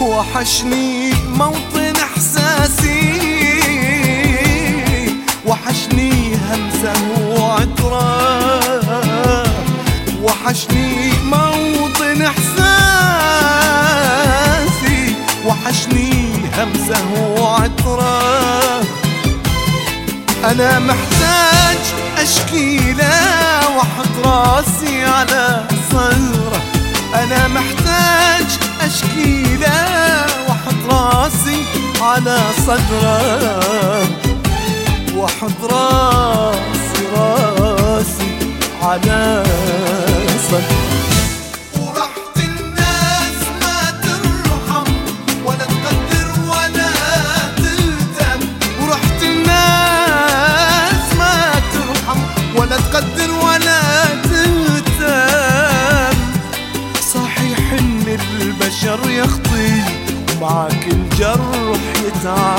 وحشني موطن احساسي، وحشني همسه وعطره، وحشني موطن احساسي، وحشني همسه وعطره. انا محتاج اشكي له واحط راسي على صدره، انا محتاج اشكي له واحط راسي على صدره، واحط راسي على صدره. ورحت الناس ما ترحم ولا تقدر ولا تلتم، ورحت الناس ما ترحم ولا تقدر ولا تهتم. صحيح ان البشر يخطي ومعاك الجرح يتعب،